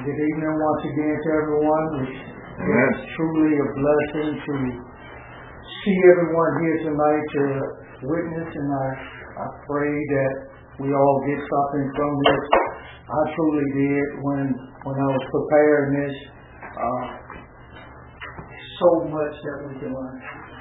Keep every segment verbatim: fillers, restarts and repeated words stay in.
Good evening once again to everyone. It's truly a blessing to see everyone here tonight to witness, and I, I pray that we all get something from this. I truly did when when I was preparing this. Uh, so much that we can learn.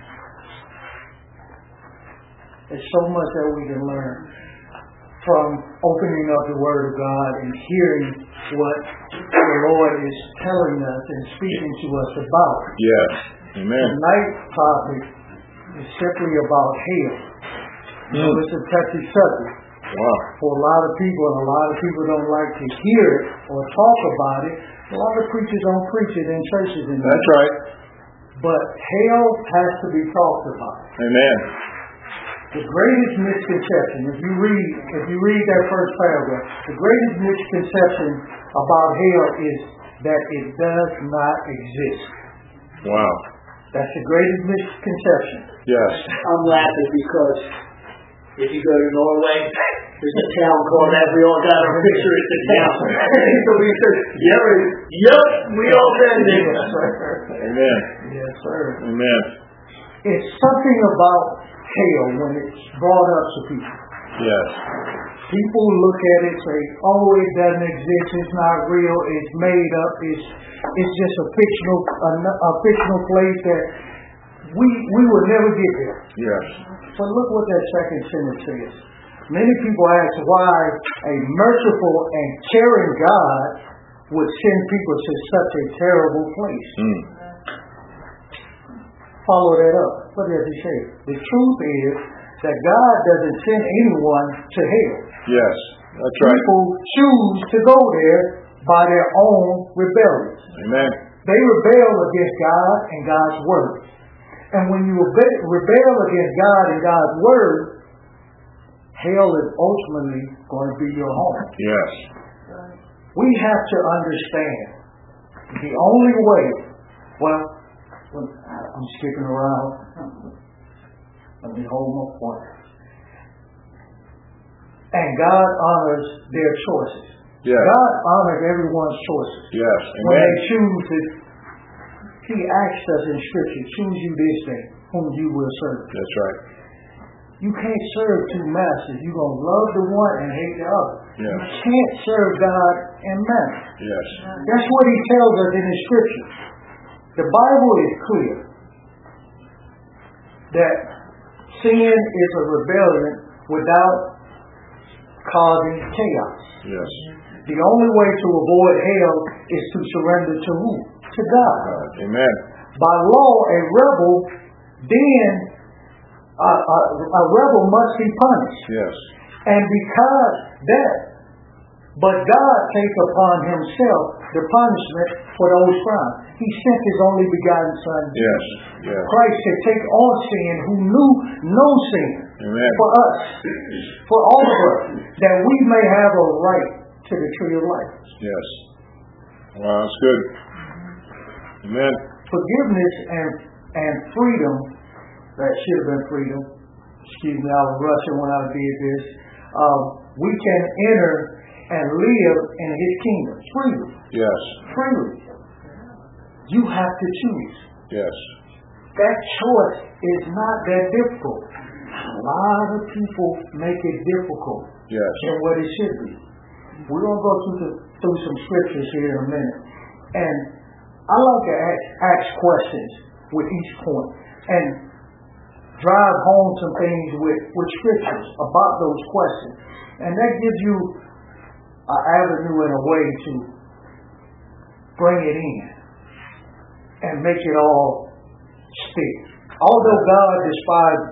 There's so much that we can learn from opening up the Word of God and hearing what the Lord is telling us and speaking to us about. Yes. Amen. Tonight's topic is simply about hell. You know, it's a touchy subject. Wow. For a lot of people, and a lot of people don't like to hear it or talk about it. A lot of preachers don't preach it in churches anymore. That's right. But hell has to be talked about. Amen. The greatest misconception, if you read, if you read that first paragraph, the greatest misconception about hell is that it does not exist. Wow. That's the greatest misconception. Yes. I'm laughing because if you go to Norway, there's a town called that. We all got our picture at the town. So we said, yep, yep, we all been there. Yes, sir. Amen. Yes, sir. Amen. It's something about hell when it's brought up to people. Yes. People look at it and say, oh, it doesn't exist, it's not real, it's made up, it's it's just a fictional a, a fictional place that we we will never get there. Yes. But look what that second sentence says. Many people ask why a merciful and caring God would send people to such a terrible place. Mm. Follow that up. What does he say? The truth is that God doesn't send anyone to hell. Yes, that's right. People choose to go there by their own rebellion. Amen. They rebel against God and God's word. And when you rebel against God and God's word, hell is ultimately going to be your home. Yes. We have to understand the only way, well, I'm skipping around. Let me hold my point. And God honors their choices. Yes. God honors everyone's choices. Yes. When Amen. they choose it, He asks us in Scripture, choose you this day whom you will serve. That's right. You can't serve two masters. You're going to love the one and hate the other. Yes. You can't serve God and man. Yes. That's what He tells us in His Scripture. The Bible is clear that sin is a rebellion without causing chaos. Yes. The only way to avoid hell is to surrender to who? To God. God. Amen. By law, a rebel then a, a, a rebel must be punished. Yes. And because that, but God takes upon Himself the punishment for those crimes. He sent His only begotten Son. Yes. Yes. Christ to take on sin who knew no sin. Amen. For us, for all of us, that we may have a right to the tree of life. Yes. Wow, that's good. Amen. Forgiveness and and freedom, that should have been freedom. Excuse me, I was rushing when I did this. Um, we can enter and live in His kingdom freely. Yes. Freely. You have to choose. Yes. That choice is not that difficult. A lot of people make it difficult. Yes. Than what it should be. We're going to go through, the, through some scriptures here in a minute. And I like to ask, ask questions with each point and drive home some things with, with scriptures about those questions. And that gives you an avenue and a way to bring it in and make it all stick. Although God despised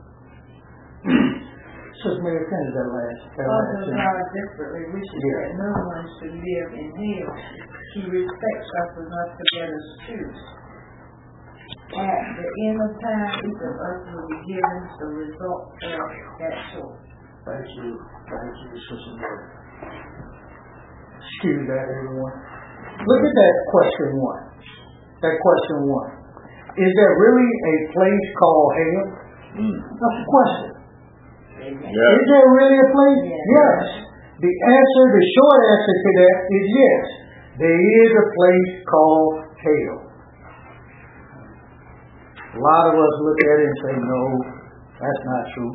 Sister Mary, finish that last. That last Although thing. God desperately wishes Yeah. that no one should live in hell, He respects us enough to let us choose. At the end of time, each of us will be given the result of that choice. Thank you. Thank you, Sister Mary. Excuse that, everyone. Look at that question one. That question one. Is there really a place called hell? Mm. That's the question. Yes. Is there really a place? Yes. Yes. The answer, the short answer to that is yes. There is a place called hell. A lot of us look at it and say, no, that's not true.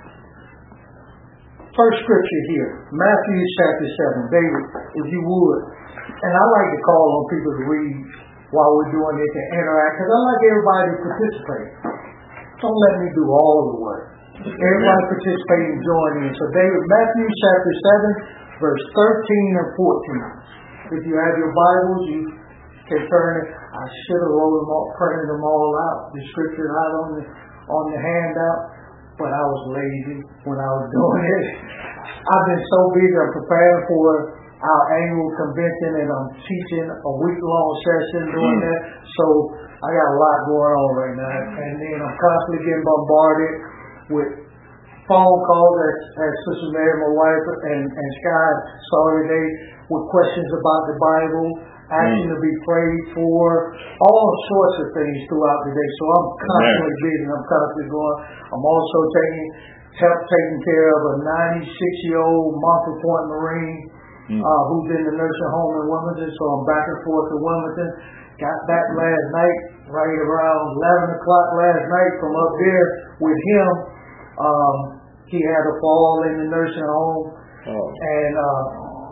First scripture here, Matthew chapter seven. David, if you would. And I like to call on people to read while we're doing this and interact, because I like everybody to participate. Don't let me do all the work. Everybody participate and join in. So David, Matthew chapter seven, verse thirteen and fourteen. If you have your Bibles, you can turn it. I should have wrote them all, printed them all out, the scripture out on the on the handout, but I was lazy when I was doing it. I've been so busy. I'm preparing for our annual convention, and I'm teaching a week-long session doing that. So I got a lot going on right now, and then I'm constantly getting bombarded with phone calls, as, as Sister Mary, my wife, and, and Sky saw today, with questions about the Bible, asking mm. to be prayed for, all sorts of things throughout the day. So I'm constantly busy. I'm constantly going. I'm also taking help taking care of a ninety-six-year-old Montford Point Marine mm. uh, who's in the nursing home in Wilmington. So I'm back and forth to Wilmington. Got back last night, right around eleven o'clock last night from up there with him. Um, he had a fall in the nursing home, oh. and uh,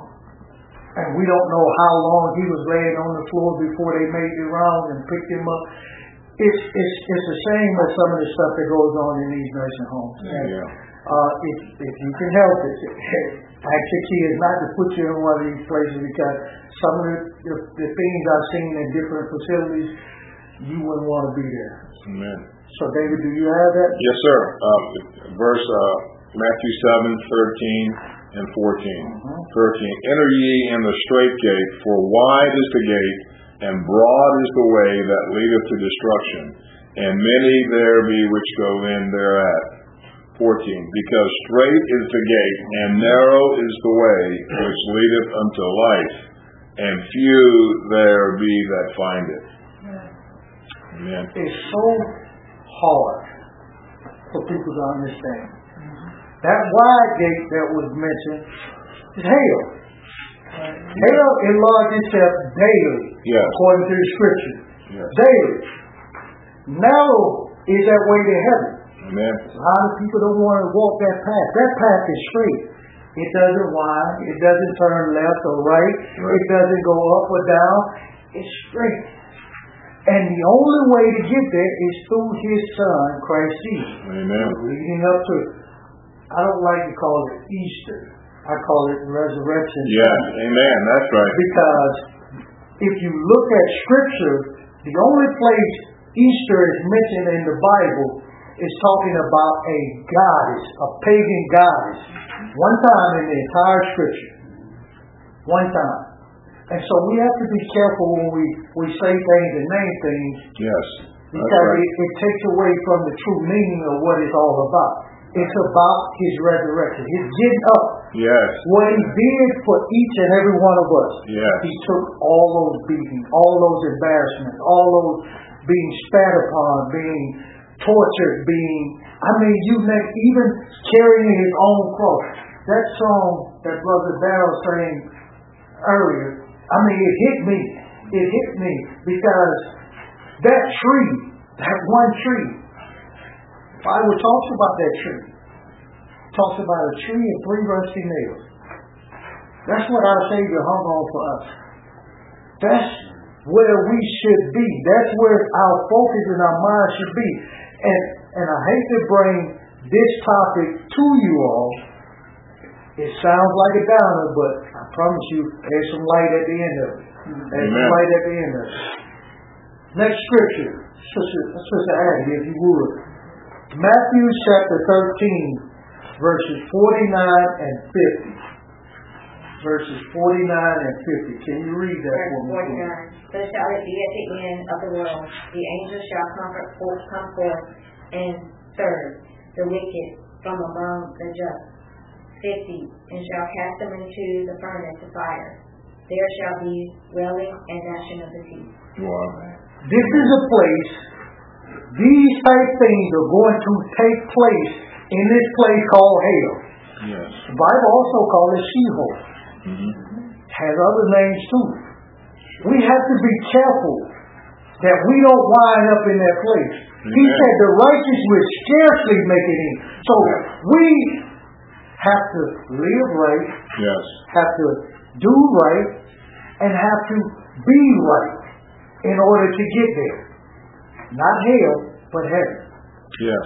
and we don't know how long he was laying on the floor before they made the rounds and picked him up. It's it's it's a shame of some of the stuff that goes on in these nursing homes. And, yeah. uh, if if you can help it, actually, key is not to put you in one of these places, because some of the, the, the things I've seen in different facilities, you wouldn't want to be there. Amen. So, David, do you have that? Yes, sir. Um, verse uh, Matthew seven, thirteen and fourteen. Uh-huh. thirteen. Enter ye in the strait gate, for wide is the gate, and broad is the way that leadeth to destruction, and many there be which go in thereat. fourteen. Because strait is the gate, and narrow is the way which leadeth unto life, and few there be that find it. Amen. It's so hard for people to understand. Mm-hmm. That wide gate that was mentioned is hell. Mm-hmm. Hell enlarges itself daily, yes. according to the scripture. Yes. Daily. Narrow is that way to heaven. Amen. A lot of people don't want to walk that path. That path is straight. It doesn't wind. It doesn't turn left or right. right. It doesn't go up or down. It's straight. And the only way to get there is through His Son, Christ Jesus. Amen. Leading up to, I don't like to call it Easter. I call it resurrection. Yes, amen. That's right. Because if you look at Scripture, the only place Easter is mentioned in the Bible is talking about a goddess, a pagan goddess. One time in the entire Scripture. One time. And so we have to be careful when we, we say things and name things. Yes. Because right. it, it takes away from the true meaning of what it's all about. It's about His resurrection. His getting up. Yes. What He did for each and every one of us. Yes. He took all those beatings, all those embarrassments, all those being spat upon, being tortured, being, I mean, you name, even carrying His own cross. That song that Brother Darrell sang earlier, I mean, it hit me. It hit me because that tree, that one tree, the Bible talks about that tree. It talks about a tree and three rusty nails. That's what our Savior hung on for us. That's where we should be. That's where our focus and our mind should be. And and I hate to bring this topic to you all. It sounds like a downer, but I promise you, there's some light at the end of it. There's some light at the end of it. Next scripture, Sister, Sister Addie, if you would. Matthew chapter thirteen, verses forty-nine and fifty. Verses forty-nine and fifty. Can you read that for me? forty-nine. So shall it be at the end of the world. The angels shall comfort forth, come forth, and third, the wicked from among the just. fifty. And shall cast them into the furnace of fire. There shall be wailing and gnashing of the teeth. Wow. This is a place, these type things are going to take place in this place called hell. Yes. The Bible also calls it Sheol. Mm-hmm. Has other names too. we have to be careful that we don't wind up in that place. Amen. He said the righteous will scarcely make it in. So we have to live right, Yes. have to do right, and have to be right in order to get there. Not hell, but heaven. Yes.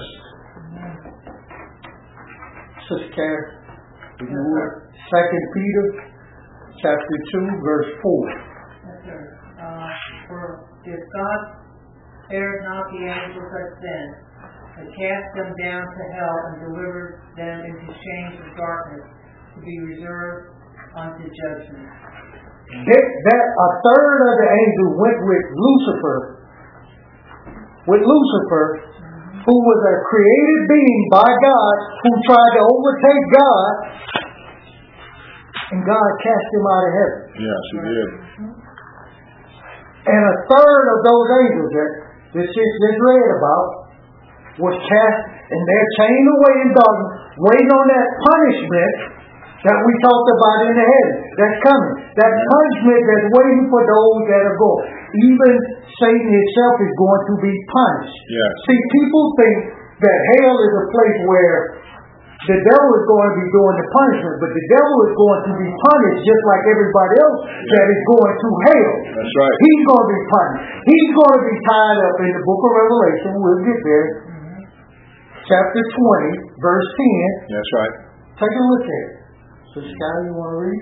Sister Karen, if you would, Second Peter chapter two, verse four. Yes, sir. Uh, for if God spared not the angels that sinned, but cast them down to hell and delivered them into chains of darkness to be reserved unto judgment. That, that a third of the angels went with Lucifer, with Lucifer, who was a created being by God, who tried to overtake God, and God cast him out of heaven. Yes, he did. And a third of those angels that this is just read about was cast, and they're chained away in darkness, waiting on that punishment that we talked about in the heaven. That's coming. That punishment that's waiting for those that are going. Even Satan himself is going to be punished. Yes. See, people think that hell is a place where the devil is going to be doing the punishment, but the devil is going to be punished just like everybody else that is going to hell. That's right. He's going to be punished. He's going to be tied up in the book of Revelation. We'll get there. Chapter twenty, verse ten. That's right. Take a look at it. So, Scott, you want to read?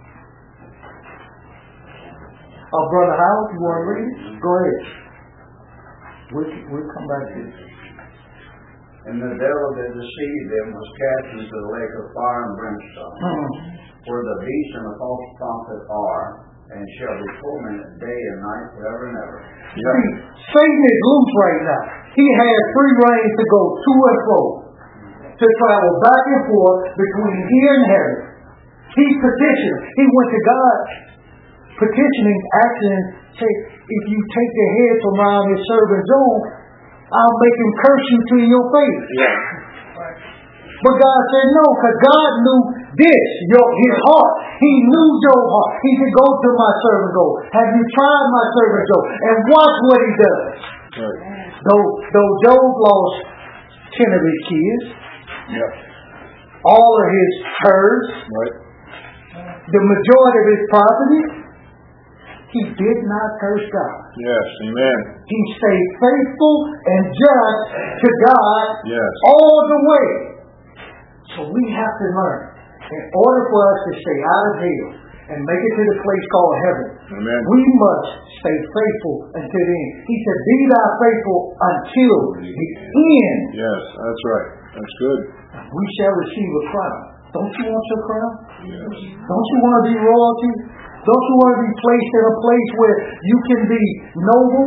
Oh, Brother Howard, you want to read it? Go ahead. We'll, we'll come back to it. And the devil that deceived them was cast into the lake of fire and brimstone, Hmm. where the beast and the false prophet are, and shall be tormented day and night forever and ever. See, Satan is loose right now. He has free reign to go to and fro, to travel back and forth between here and heaven. He petitioned. He went to God, petitioning, asking, say, if you take the head from around his servant Job, I'll make him curse you to your face. Yeah. But God said no, because God knew this, your, his heart. He knew your heart. He said, go to my servant Job. Have you tried my servant Job? And watch what he does. Right. Though, though Job lost ten of his kids, Yep. all of his herds, Right. the majority of his property, he did not curse God. Yes. Amen. He stayed faithful and just to God Yes. all the way. So we have to learn. In order for us to stay out of hell and make it to the place called heaven, Amen. we must stay faithful until the end. He said, be thou faithful until the end. Yes. That's right. That's good. We shall receive a crown. Don't you want your crown? Yes. Don't you want to be royalty? Don't you want to be placed in a place where you can be noble?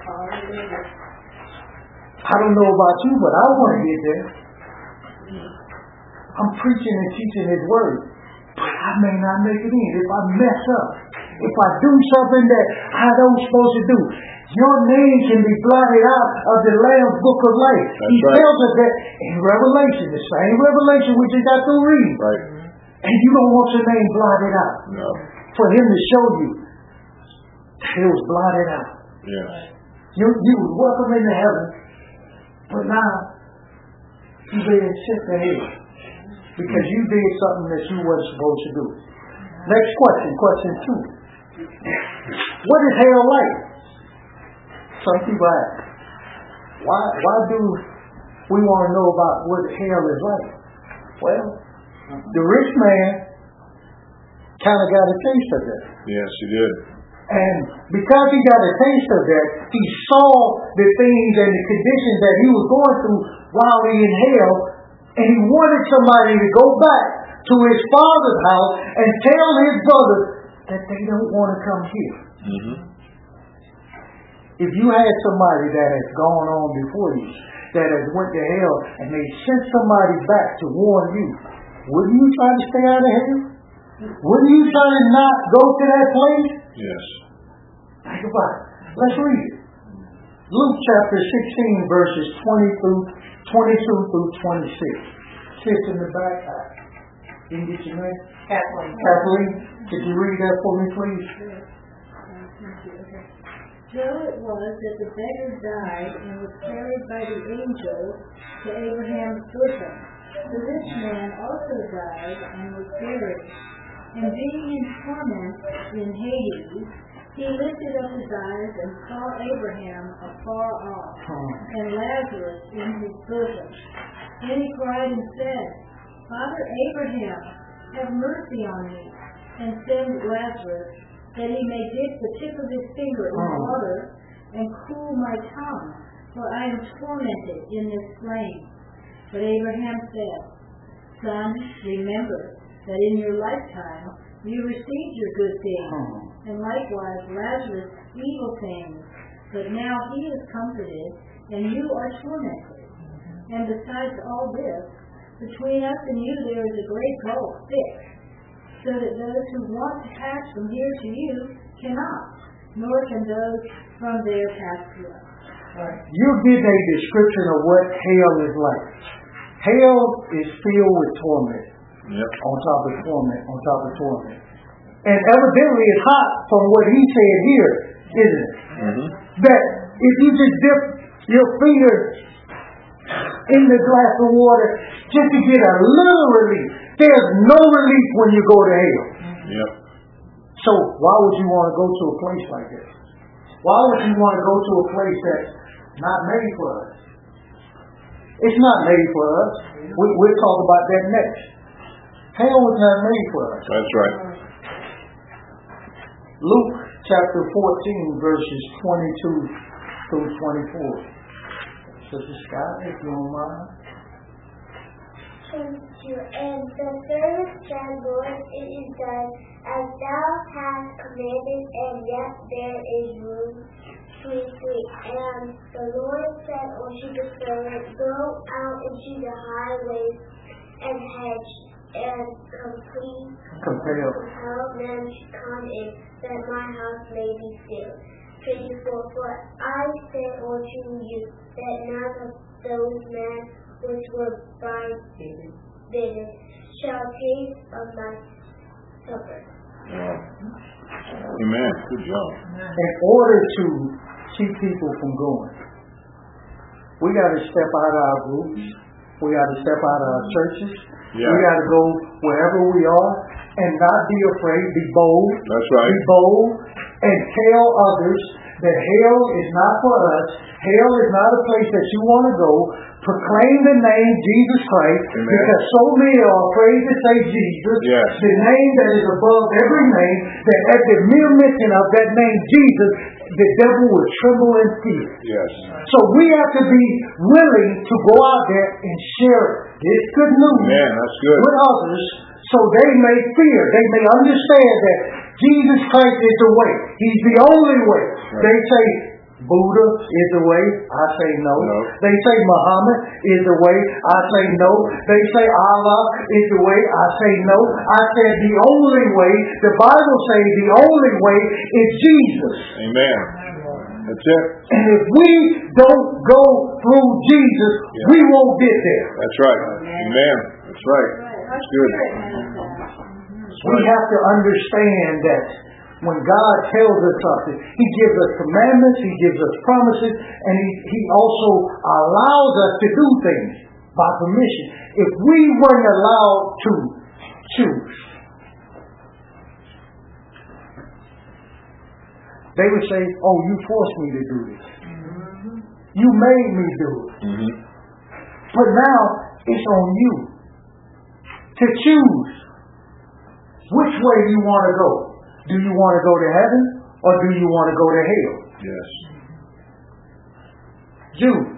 I don't know about you, but I want to get there. I'm preaching and teaching his word, but I may not make it in if I mess up. If I do something that I don't supposed to do, your name can be blotted out of the Lamb's book of life. That's He right. tells us that in Revelation, the same Revelation we just got to read. Right. And you don't want your name blotted out. No. For him to show you that it was blotted out. Yes. You, you was welcome into heaven, but now you being sent to hell because you did something that you weren't supposed to do. Next question, question two. What is hell like? Some people ask, why, why do we want to know about what hell is like? Well, the rich man kind of got a taste of that. Yes, he did. And because he got a taste of that, he saw the things and the conditions that he was going through while he in hell, and he wanted somebody to go back to his father's house and tell his brothers that they don't want to come here. Mm-hmm. If you had somebody that has gone on before you, that has went to hell, and they sent somebody back to warn you, wouldn't you try to stay out of hell? Wouldn't you try to not go to that place? Yes. Think about it. Let's read it. Luke chapter sixteen, verses twenty through twenty-two through twenty-six. Sits in the back. You can get your name? Kathleen. Kathleen, could you read that for me, please? Okay. So it was that the beggar died and was carried by the angel to Abraham's bosom. The rich man also died and was buried. And being in torment in Hades, he lifted up his eyes and saw Abraham afar off, and Lazarus in his bosom. Then he cried and said, Father Abraham, have mercy on me, and send Lazarus, that he may dip the tip of his finger in the water, and cool my tongue, for I am tormented in this flame. But Abraham said, Son, remember that in your lifetime you received your good things, and likewise Lazarus evil things, but now he is comforted, and you are tormented. And besides all this, between us and you there is a great gulf fixed, so that those who want to pass from here to you cannot, nor can those from there pass to us. Right. You give a description of what hell is like. Hell is filled with torment. Yep. On top of torment, on top of torment. And evidently it's hot from what he said here, isn't it? Mm-hmm. That if you just dip your finger in the glass of water just to get a little relief, there's no relief when you go to hell. Yep. So why would you want to go to a place like this? Why would you want to go to a place that's not made for us? It's not made for us. We, we'll talk about that next. Hell was not made for us. That's right. Luke chapter fourteen, verses twenty-two through twenty-four. Sister Scott, if you don't mind. And the servant said, Lord, it is done as thou hast commanded, and yet there is room. twenty-three. And the Lord said unto the servant, Go out into the highways and hedges, and complete Compel. compel men to come in, that my house may be filled. twenty-four. For I say unto you, that none of those men which were bidden shall taste of my supper. Amen. Good job. In order to keep people from going, we got to step out of our groups. We got to step out of our churches. Yeah. We got to go wherever we are and not be afraid. Be bold. That's right. Be bold and tell others that hell is not for us. Hell is not a place that you want to go. Proclaim the name Jesus Christ. Amen. Because so many are afraid to say Jesus. Yes. The name that is above every name, that at the mere mention of that name Jesus, the devil will tremble in fear. Yes. So we have to be willing to go out there and share this good news Man, that's good. with others, so they may fear. They may understand that Jesus Christ is the way. He's the only way. Right. They say Buddha is the way. I say no. No. They say Muhammad is the way. I say no. They say Allah is the way. I say no. I said the only way. The Bible says the only way is Jesus. Amen. That's it. And if we don't go through Jesus, Yeah. we won't get there. That's right. Amen. That's right. That's good. We have to understand that when God tells us something, He gives us commandments, He gives us promises, and He, he also allows us to do things by permission. If we weren't allowed to choose, they would say, oh, you forced me to do this. You made me do it. Mm-hmm. But now, it's on you to choose which way you want to go. Do you want to go to heaven, or do you want to go to hell? Yes. Jude.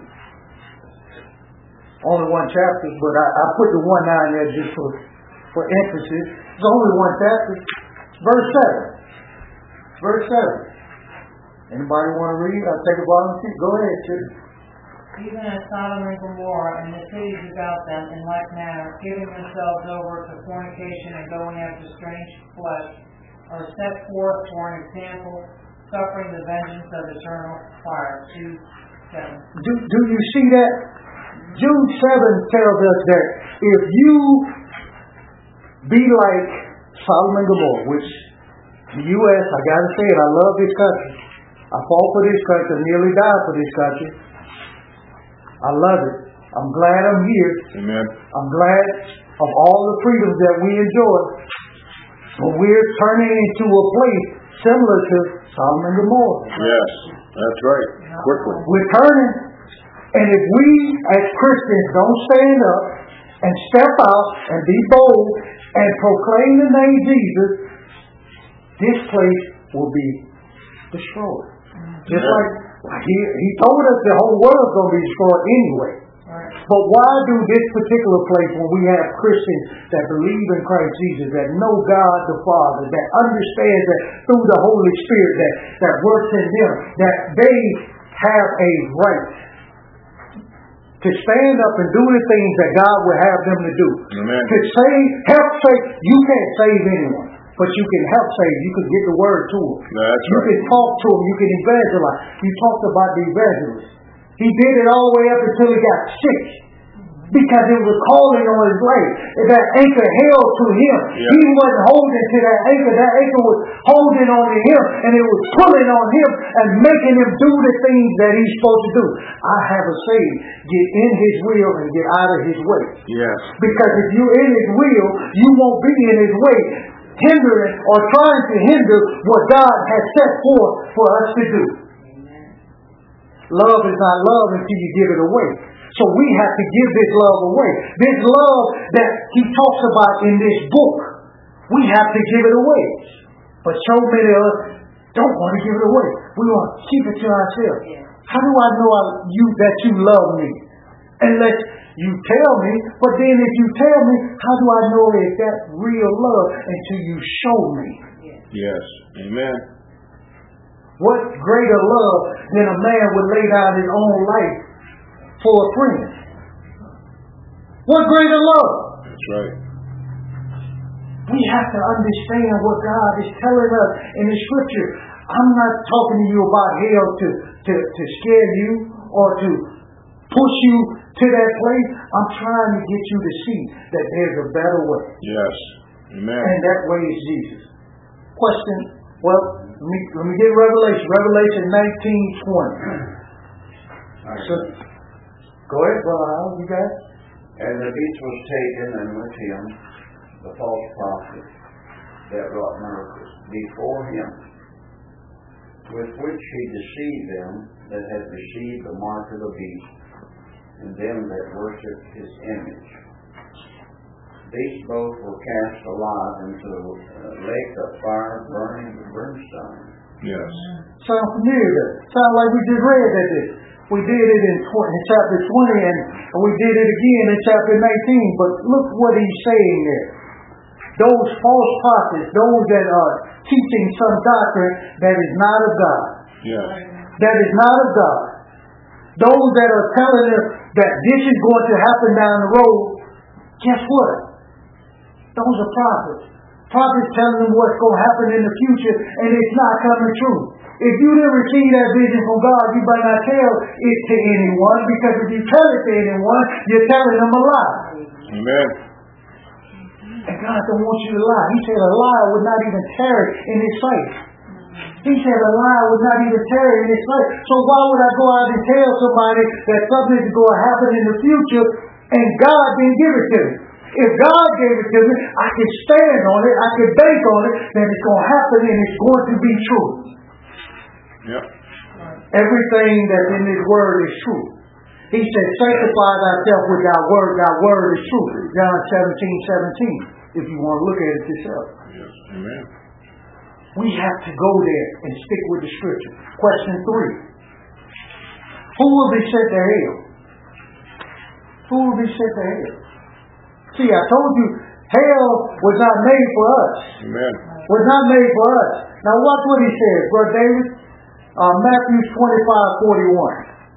Only one chapter, but I, I put the one down there just for, for emphasis. It's only one chapter. Verse seven. Verse seven. Anybody want to read? I'll take a volunteer. Go ahead, Jude. Even as Sodom and Gomorrah and the cities about them in like manner, giving themselves over to fornication and going after strange flesh, are set forth for an example, suffering the vengeance of eternal fire. Jude seven. Do, do you see that? Jude seven tells us that if you be like Sodom and Gomorrah, which The U S, I gotta say it, I love this country. I fought for this country, nearly died for this country. I love it. I'm glad I'm here. Amen. I'm glad of all the freedoms that we enjoy. But we're turning into a place similar to Sodom and Gomorrah. Yes, that's right. Quickly. We're turning. And if we as Christians don't stand up and step out and be bold and proclaim the name Jesus, this place will be destroyed. Just Yeah. like he, he told us the whole world's going to be destroyed anyway. But why do this particular place when we have Christians that believe in Christ Jesus, that know God the Father, that understand that through the Holy Spirit that, that works in them, that they have a right to stand up and do the things that God would have them to do. Amen. To save, help save. You can't save anyone, but you can help save. You can get the word to them. That's you right. can talk to them. You can evangelize. You talked about the evangelist. He did it all the way up until he got sick. Because it was calling on his life. That anchor held to him. Yeah. He wasn't holding to that anchor. That anchor was holding on to him. And it was pulling on him and making him do the things that he's supposed to do. I have a saying. Get in his will and get out of his way. Yes. Because if you're in his will, you won't be in his way, hindering or trying to hinder what God has set forth for us to do. Love is not love until you give it away. So we have to give this love away. This love that he talks about in this book, we have to give it away. But so many of us don't want to give it away. We want to keep it to ourselves. How do I know I, you that you love me? Unless you tell me. But then if you tell me, how do I know if that's real love until you show me? Yes. Amen. What greater love than a man would lay down his own life for a friend? What greater love? That's right. We have to understand what God is telling us in the scripture. I'm not talking to you about hell to, to, to scare you or to push you to that place. I'm trying to get you to see that there's a better way. Yes. Amen. And that way is Jesus. Question. Well, let me, let me get Revelation. Revelation nineteen twenty. So, go ahead, Brother Howard. You got it? And the beast was taken, and with him the false prophet that wrought miracles before him, with which he deceived them that had received the mark of the beast, and them that worshipped his image. These both were cast alive into a lake of fire burning with brimstone. Yes. Sound familiar there? Sound like we just read that this. We did it in, twenty, in chapter twenty, and we did it again in chapter nineteen. But look what he's saying there. Those false prophets, those that are teaching some doctrine that is not of God. Yes. That is not of God. Those that are telling us that this is going to happen down the road. Guess what? Those are prophets. Prophets telling them what's going to happen in the future, and it's not coming true. If you didn't receive that vision from God, you better not tell it to anyone, because if you tell it to anyone, you're telling them a lie. Amen. And God don't want you to lie. He said a lie would not even tarry in his sight. He said a lie would not even tarry in his sight. So why would I go out and tell somebody that something is going to happen in the future and God didn't give it to me? If God gave it to me, I can stand on it, I can bank on it, that it's going to happen and it's going to be true. Yep. Everything that's in His Word is true. He said, sanctify thyself with thy word, thy word is true. John seventeen seventeen, if you want to look at it yourself. Yes. Amen. We have to go there and stick with the scripture. Question three. Who will be sent to hell? Who will be sent to hell? See, I told you, hell was not made for us. Amen. Was not made for us. Now watch what he says, Brother David. Uh, Matthew twenty-five forty-one.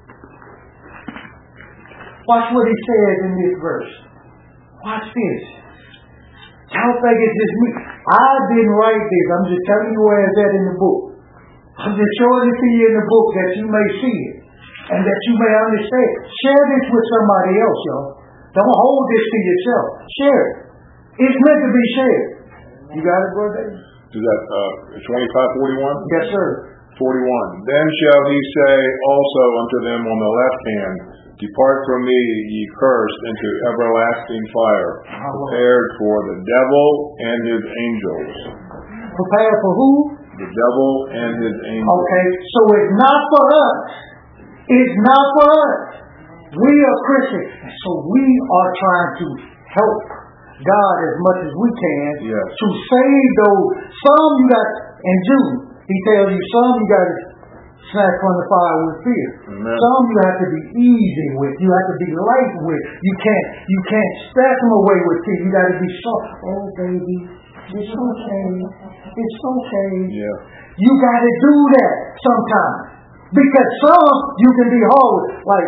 Watch what he says in this verse. Watch this. Y'all think it's just me. I didn't write this. I'm just telling you where it's at in the book. I'm just showing it to you in the book that you may see it and that you may understand. Share this with somebody else, y'all. Don't hold this to yourself. Share it. It's meant to be shared. You got it, Brother David? is that uh, twenty-five forty-one? Yes, sir. forty-one. Then shall he say also unto them on the left hand, Depart from me, ye cursed, into everlasting fire, prepared for the devil and his angels. Prepared for who? The devil and his angels. Okay, so it's not for us. It's not for us. We are Christians, so we are trying to help God as much as we can yes. to save those. Some you got, in Jude, he tells you some you got to snatch from the fire with fear. Amen. Some you have to be easy with. You have to be light with. You can't. You can't snatch them away with fear. You got to be soft. Oh, baby, it's okay. It's okay. Yeah. You got to do that sometimes because some you can be hard with, like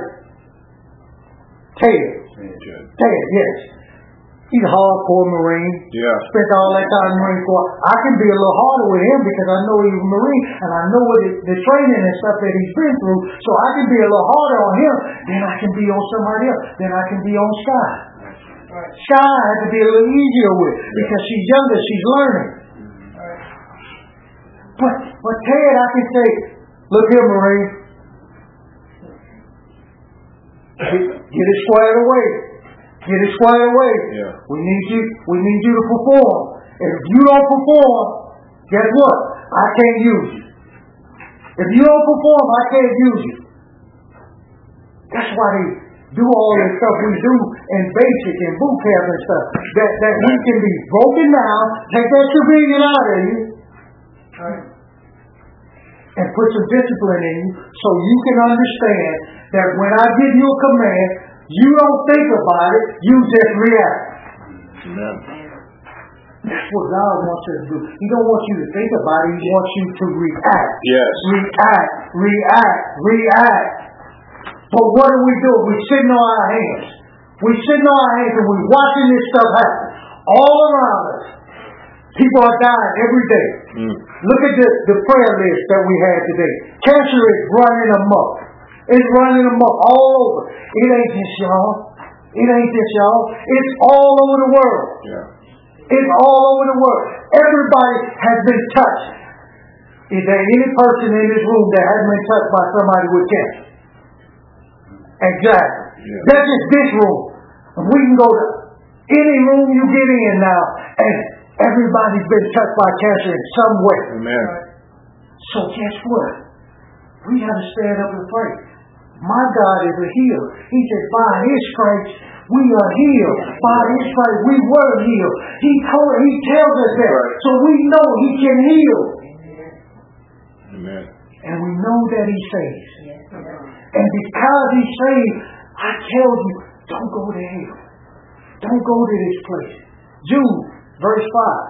Ted. Ted, yes. He's a hardcore Marine. Yeah. Spent all that time in the Marine Corps. I can be a little harder with him because I know he's a Marine and I know what it, the training and stuff that he's been through. So I can be a little harder on him than I can be on somebody else. Then I can be on Sky. Right. Sky I have to be a little easier with because she's younger, she's learning. Right. But but Ted, I can say, look here, Marine. Get, get it squared away. Get it squared away. Yeah. We need you. We need you to perform. And if you don't perform, guess what? I can't use you. If you don't perform, I can't use you. That's why they do all this stuff we do in basic and boot camp and stuff. That that we can be broken down, take that civilian out of you, Right. and put some discipline in you, so you can understand that when I give you a command, you don't think about it, you just react. Amen. That's what God wants us to do. He don't want you to think about it, He wants you to react. Yes. React, react, react. But what do we do? We sitting on our hands. We sitting on our hands and we watching this stuff happen all around us. People are dying every day. Mm. Look at the, the prayer list that we had today. Cancer is running amok. It's running amok all over. It ain't just y'all. It ain't just y'all. It's all over the world. Yeah. It's all over the world. Everybody has been touched. Is there any person in this room that hasn't been touched by somebody with cancer? Exactly. Yeah. That's just this room. And we can go to any room you get in now, and everybody's been touched by cancer in some way. Amen. So guess what? We got to stand up and pray. My God is a healer. He said, by His stripes we are healed. By His stripes we were healed. He told, He tells us that. Right. So we know He can heal. Amen. And we know that He saves. And because He saves, I tell you, don't go to hell. Don't go to this place. Jude, verse five.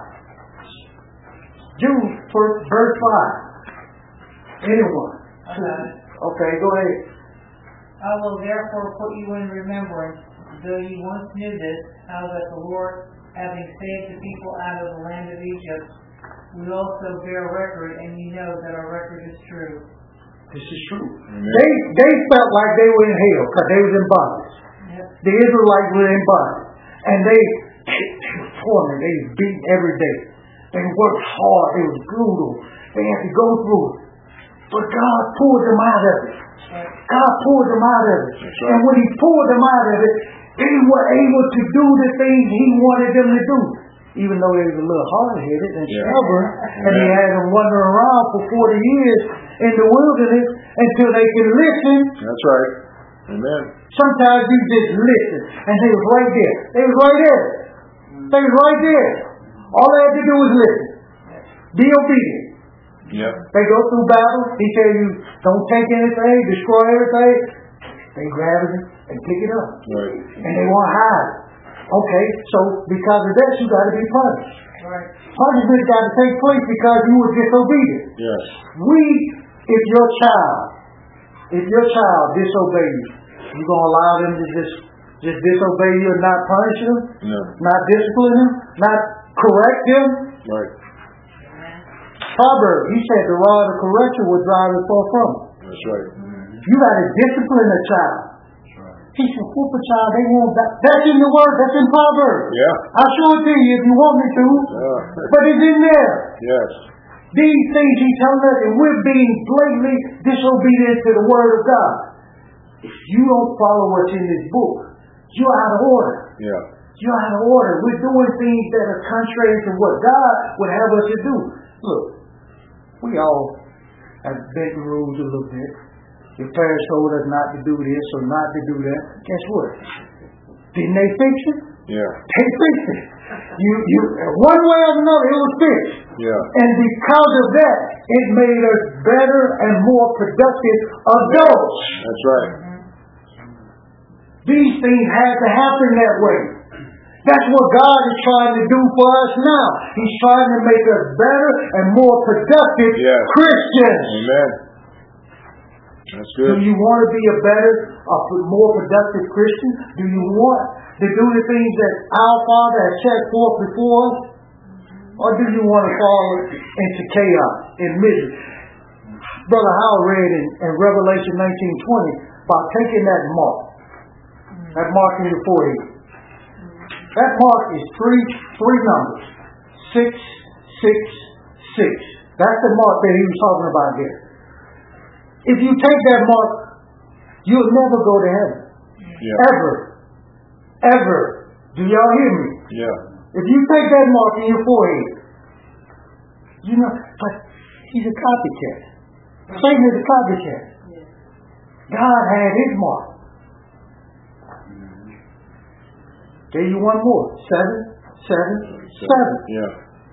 Jude, verse five. Anyone? Okay, go ahead. I will therefore put you in remembrance, though you once knew this, how that the Lord, having saved the people out of the land of Egypt, we also bear record, and you know that our record is true. This is true. Amen. They they felt like they were in hell because they was in bondage. Yep. The Israelites were in bondage, and they they were tormented. They was beaten every day. They worked hard. It was brutal. They had to go through it, but God pulled them out of it. God pulled them out of it. Right. And when He pulled them out of it, they were able to do the things He wanted them to do. Even though they was a little hard-headed and Yeah. stubborn, and He had them wandering around for forty years in the wilderness until they could listen. That's right. Amen. Sometimes you just listen, and they was right there. They was right there. They was right there. All they had to do was listen. Be obedient. Yep. They go through battle. He tell you, don't take anything, destroy everything. They grab it and pick it up. Right. And they want to hide. Okay, so because of that, you got to be punished. Right. Punishment got to take place because you were disobedient. Yes. We, if your child, if your child disobeys, you gonna allow them to just just disobey you and not punish them, No. not discipline them, not correct them? Right. Proverbs, he said the rod of correction will drive us far from it. That's right. You got to discipline a child. He said, whoop a child, they want that. That's in the word, that's in Proverbs. Yeah. I'll show it to you if you want me to. Yeah. But it's in there. Yes. These things he's telling us, and we're being blatantly disobedient to the word of God. If you don't follow what's in this book, you're out of order. Yeah. You're out of order. We're doing things that are contrary to what God would have us to do. Look, we all have bent the rules a little bit. Your parents told us not to do this or not to do that. Guess what? Didn't they fix it? Yeah. They fixed it. You, you, one way or another, it was fixed. Yeah. And because of that, it made us better and more productive adults. That's right. These things had to happen that way. That's what God is trying to do for us now. He's trying to make us better and more productive yes. Christians. Amen. That's good. Do you want to be a better, a more productive Christian? Do you want to do the things that our Father has set forth before us? Or do you want to fall into chaos and misery? Brother Howell read in, in Revelation nineteen twenty about taking that mark. That mark in your forehead. That mark is three three numbers. Six, six, six. That's the mark that he was talking about here. If you take that mark, you'll never go to heaven. Yeah. Ever. Ever. Do y'all hear me? Yeah. If you take that mark in your forehead, you know, but he's a copycat. Satan is a copycat. God had his mark. Gave you one more. Seven, seven, seven. Yeah.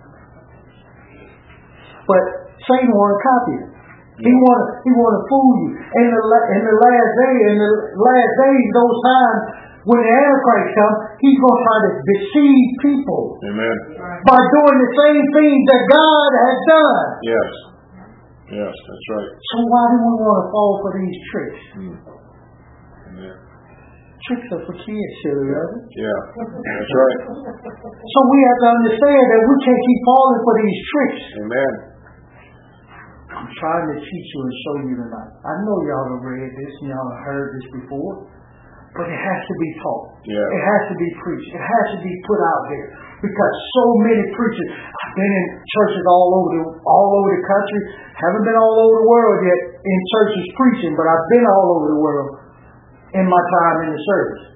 But Satan wanted to copy it. He wanted, he wanted to fool you. In the, in the last day, in the last days, those times, when the Antichrist comes, he's going to try to deceive people. Amen. By doing the same things that God has done. Yes. Yes, that's right. So why do we want to fall for these tricks? Mm. Yeah. Tricks are for kids, silly brother. Yeah, that's right. So we have to understand that we can't keep falling for these tricks. Amen. I'm trying to teach you and show you tonight. I know y'all have read this and y'all have heard this before. But it has to be taught. Yeah. It has to be preached. It has to be put out there. Because so many preachers, I've been in churches all over the all over the country. Haven't been all over the world yet in churches preaching, but I've been all over the world in my time in the service.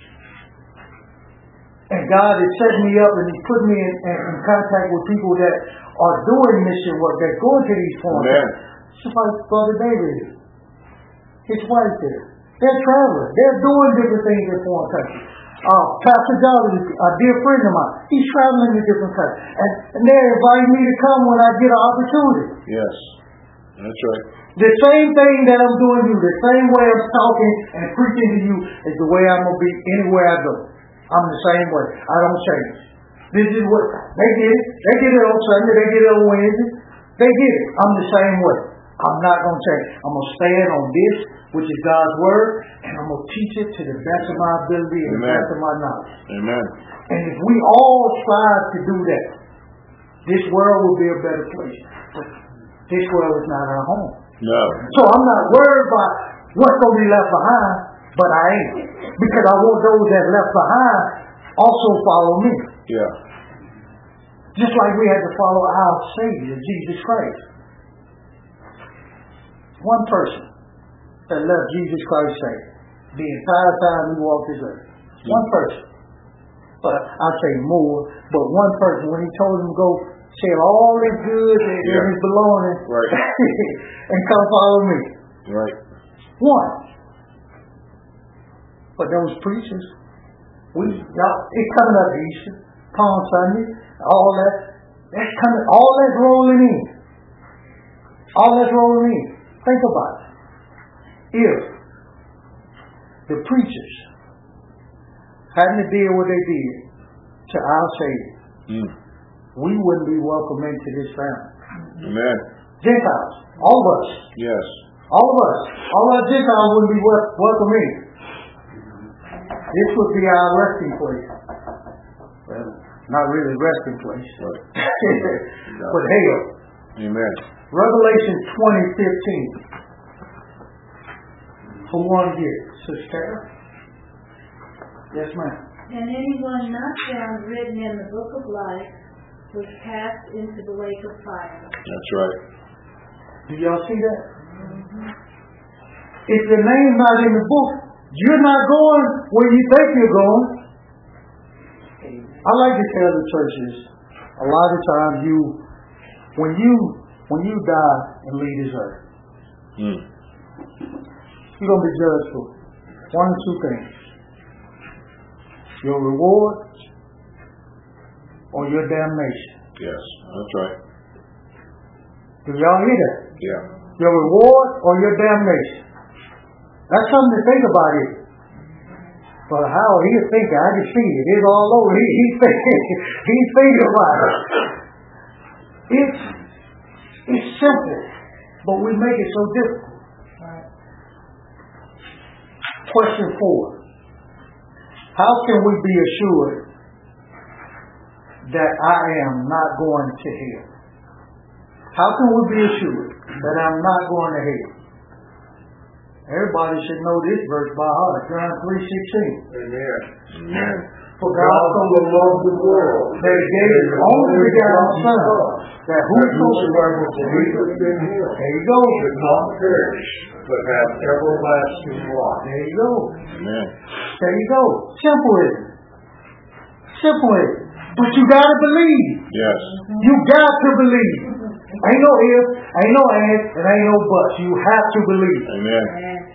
And God has set me up and He put me in, in, in contact with people that are doing mission work, that go into these foreign. Just like Brother David, his wife there. They're traveling. They're doing different things in foreign countries. Uh, Pastor Jolly, a dear friend of mine, he's traveling to different countries. And, and they're inviting me to come when I get an opportunity. Yes, that's right. The same thing that I'm doing to you, the same way I'm talking and preaching to you is the way I'm going to be anywhere I go. I'm the same way. I don't change. This is what, they get it. They get it on Sunday. They get it on Wednesday. They get it. I'm the same way. I'm not going to change. I'm going to stand on this, which is God's word, and I'm going to teach it to the best of my ability and the best of my knowledge. Amen. And if we all strive to do that, this world will be a better place. But this world is not our home. No. So I'm not worried about what's going to be left behind, but I ain't. Because I want those that left behind also follow me. Yeah. Just like we had to follow our Savior, Jesus Christ. One person that left Jesus Christ saved the entire time he walked this earth. One person. But I'll say more, but one person, when he told him to go sell all his goods and yeah. his belongings right. and come follow me. Right. One. But those preachers, we y'all, it's coming up Easter, Palm Sunday, all that, that's coming, all that's rolling in. All that's rolling in. Think about it. If the preachers hadn't to deal what they did to our Savior, mm. we wouldn't be welcome into this family. Amen. Gentiles, all of us. Yes. All of us. All our Gentiles wouldn't be wel- welcome in. This would be our resting place. Well, not really resting place. Right. But hell. Amen. Revelation twenty fifteen. Who won here? Sister Tara? Yes, ma'am. And anyone not found written in the book of life was cast into the lake of fire. That's right. Do y'all see that? Mm-hmm. If your name's not in the book, you're not going where you think you're going. I like to tell the churches, a lot of times you, when you, when you die and leave this earth, mm. you're going to be judged for one or two things. Your reward or your damnation. Yes, that's right. Do y'all hear that? Yeah. Your reward or your damnation. That's something to think about it. But how he's thinking, I can see it. It's all over. He, he's thinking, he's thinking about it. It's, it's simple, but we make it so difficult. Question four. How can we be assured that I am not going to hell? How can we be assured that I'm not going to hell? Everybody should know this verse by heart. John three sixteen. Amen. Amen. For God so loved the world that he gave his only begotten Son, that whosoever believeth in him, there you go, should not perish, but have everlasting life. There you go. Amen. There you go. Simple is it. Simple is it. But you gotta believe. Yes. You got to believe. Ain't no if, ain't no and, and ain't no buts. You have to believe. Amen.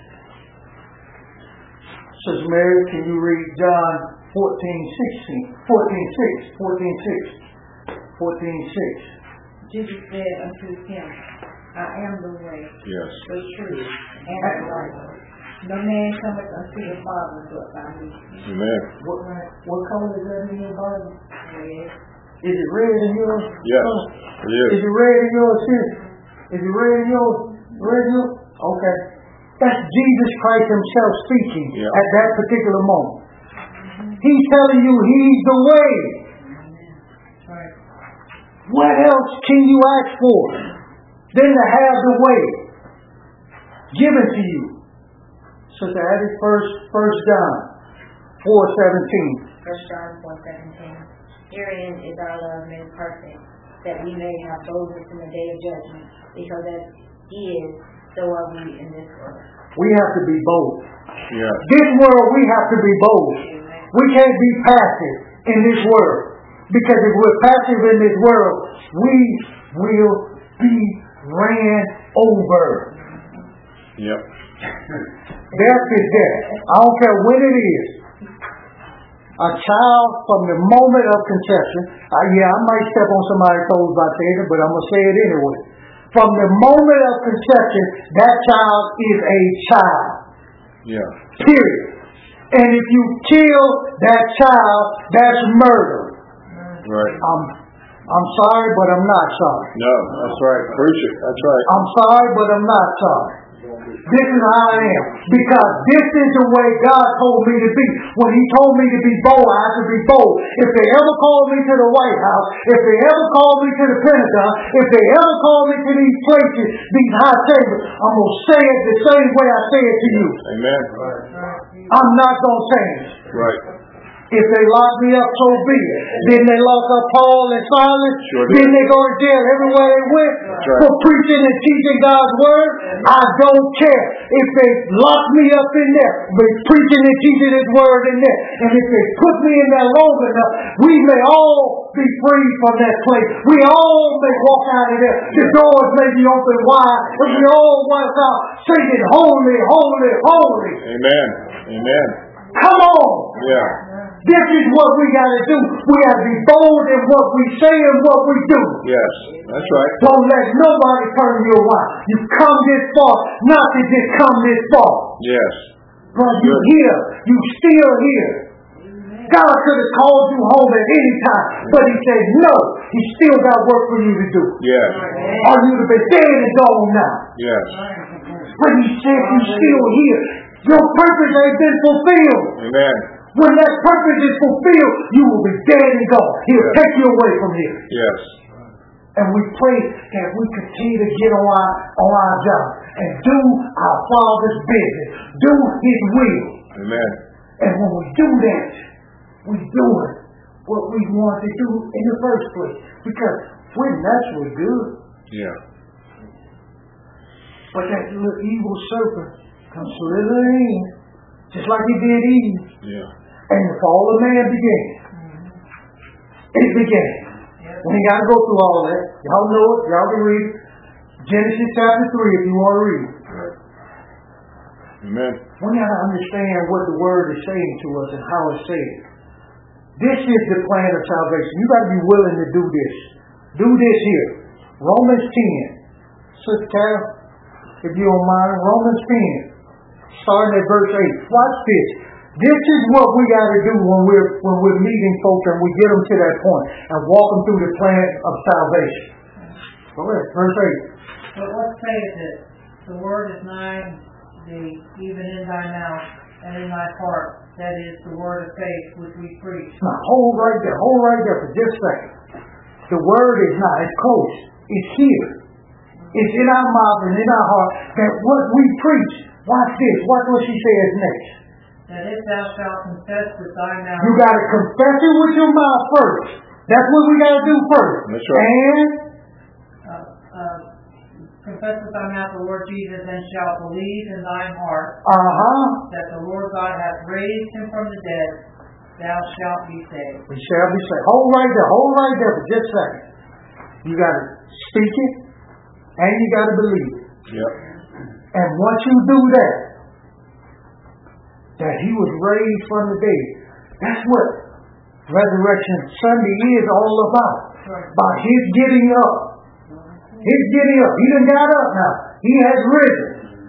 Sister Mary, can you read John fourteen sixteen? fourteen six. fourteen six. fourteen six. Jesus said unto him, I am the way, Yes. the truth, and the life. No man cometh unto the Father but by me. Amen. What, what color is that in your Bible? Red. Is it red in yours? Yes. It is. Is it red in yours, sis? Is it red in yours? Red in yours? Okay. That's Jesus Christ himself speaking Yeah. at that particular moment. He's telling you he's the way. Right. What else can you ask for than to have the way given to you? Sister Addie, first, first John four seventeen. First John four seventeen. Herein is our love made perfect, that we may have boldness in the day of judgment, because as he is, so are we in this world. We have to be bold. Yes. This world, we have to be bold. We can't be passive in this world. Because if we're passive in this world, we will be ran over. Yep. Death is death. I don't care when it is. A child from the moment of conception, uh, yeah, I might step on somebody's toes by saying it, but I'm going to say it anyway. From the moment of conception, that child is a child. Yeah. Period. And if you kill that child, that's murder. Right. I'm, I'm sorry, but I'm not sorry. No, that's right. Preach it. That's right. I'm sorry, but I'm not sorry. This is how I am. Because this is the way God told me to be. When he told me to be bold, I have to be bold. If they ever call me to the White House, if they ever call me to the Pentagon, if they ever call me to these places, these high chambers, I'm going to say it the same way I say it to you. Amen. I'm not going to change. Right. If they lock me up, so be it. Then they lock up Paul and Silas. Sure then did. they go to jail everywhere they went right. for preaching and teaching God's word. I don't care. If they lock me up in there, but preaching and teaching His word in there, and if they put me in there long enough, we may all be free from that place. We all may walk out of there. The doors may be open wide, and we all walk out singing, "Holy, holy, holy." Amen. Amen. Come on. Yeah. This is what we got to do. We have to be bold in what we say and what we do. Yes, that's right. Don't let nobody turn you around. You come this far, not to just come this far. Yes. But you here, you still here. God could have called you home at any time, but He said no. He still got work for you to do. Yes. Or you'd have been dead and gone now. Yes. But He said you're still here. Your purpose ain't been fulfilled. Amen. When that purpose is fulfilled, you will be dead and gone. He'll Yes. take you away from here. Yes. And we pray that we continue to get on our, on our job and do our Father's business. Do His will. Amen. And when we do that, we do it what we want to do in the first place. Because we're naturally good. Yeah. But that little evil serpent comes slithering in, just like he did Eve. Yeah. And the fall of man began. It began. We ain't got to go through all that. Y'all know it. Y'all can read it. Genesis chapter three if you want to read it. Right. Amen. We got to understand what the word is saying to us and how it's saying. This is the plan of salvation. You got to be willing to do this. Do this here. Romans ten. Sister Carol, if you don't mind, Romans ten. Starting at verse eight. Watch this. This is what we got to do when we're when we're meeting folks and we get them to that point and walk them through the plan of salvation. Go ahead, verse eight. But what saith it? The word is nigh thee, even in thy mouth and in thy heart. That is the word of faith which we preach. Now hold right there, hold right there for just a second. The word is not, it's close. It's here. It's in our mouth and in our heart that what we preach. Watch this. Watch what she says next. That if thou shalt confess with thy mouth. You got to confess it with your mouth first. That's what we got to do first. That's right. And Uh, uh, confess with thy mouth the Lord Jesus, and shalt believe in thine heart uh-huh. that the Lord God hath raised him from the dead, thou shalt be saved. We shall be saved. Hold right there. Hold right there for just a second. You got to speak it and you got to believe it. Yep. And once you do that, that he was raised from the dead. That's what Resurrection Sunday is all about. About his getting up. His getting up. He done got up now. He has risen.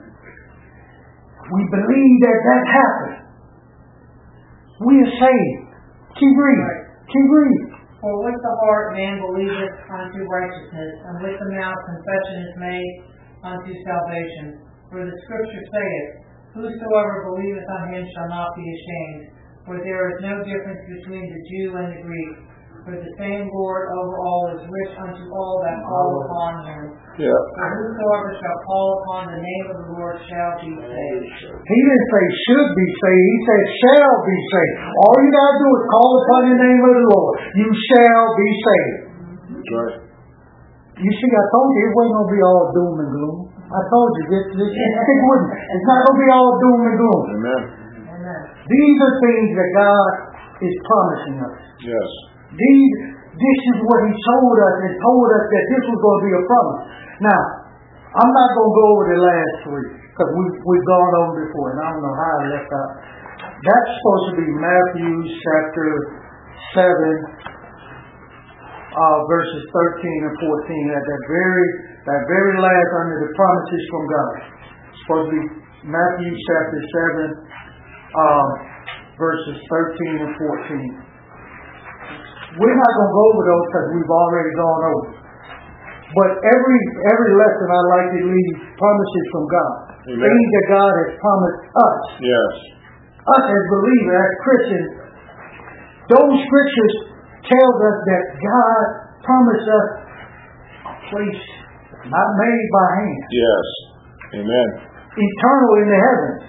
We believe that that happened. We are saved. Keep reading. Keep reading. For with the heart man believeth unto righteousness, and with the mouth confession is made unto salvation. For the scripture saith, whosoever believeth on him shall not be ashamed. For there is no difference between the Jew and the Greek. For the same Lord over all is rich unto all that call upon him. Yeah. For whosoever shall call upon the name of the Lord shall be saved. He didn't say should be saved. He said shall be saved. All you got to do is call upon the name of the Lord. You shall be saved. That's right. You see, I told you it wasn't going to be all doom and gloom. I told you this. this it wouldn't. It's not going to be all doom and gloom. Amen. Amen. These are things that God is promising us. Yes. These, this is what He told us and told us that this was going to be a promise. Now, I'm not going to go over the last three because we've, we've gone over before and I don't know how I left out. That's supposed to be Matthew chapter seven, uh, verses thirteen and fourteen. At that very, that very last under the promises from God. It's supposed to be Matthew chapter seven, um, verses thirteen and fourteen. We're not going to go over those because we've already gone over. But every every lesson I like to leave promises from God. Amen. Things that God has promised us. Yes. Us as believers, as Christians. Those scriptures tell us that God promised us a place not made by hand. Yes. Amen. Eternal in the heavens.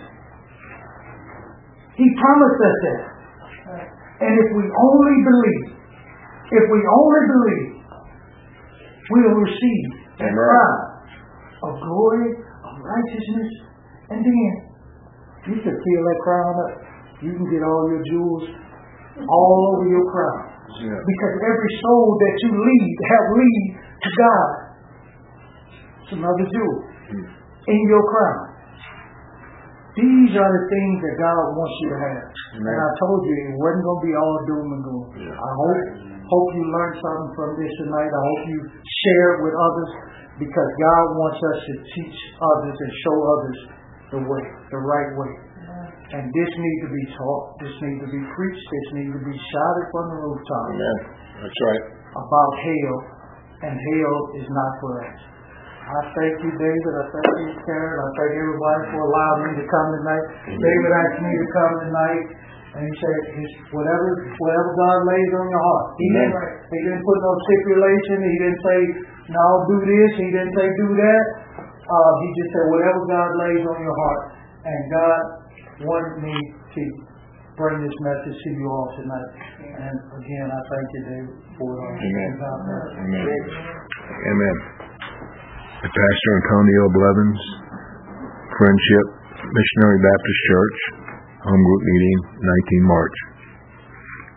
He promised us that. And if we only believe, if we only believe, we will receive that crown of glory, of righteousness, and then you can fill that crown up. You can get all your jewels all over your crown. Yeah. Because every soul that you lead, have lead to God, it's another jewel mm. in your crown. These are the things that God wants you to have. Amen. And I told you it wasn't going to be all doom and gloom. Yeah. I hope hope you learned something from this tonight. I hope you share it with others because God wants us to teach others and show others the way, the right way. And this needs to be taught. This needs to be preached. This needs to be shouted from the rooftop. Amen. That's right. About hell. And hell is not for us. I thank you, David. I thank you, Karen. I thank everybody for allowing me to come tonight. Amen. David asked me to come tonight. And he said, whatever whatever God lays on your heart. He didn't, he didn't put no stipulation. He didn't say, no, do this. He didn't say, do that. Uh, he just said, whatever God lays on your heart. And God wanted me to bring this message to you all tonight. And again, I thank you, David, for it. Amen. Amen. Amen. Pastor Antonio Blevins, Friendship Missionary Baptist Church, home group meeting, nineteenth of March.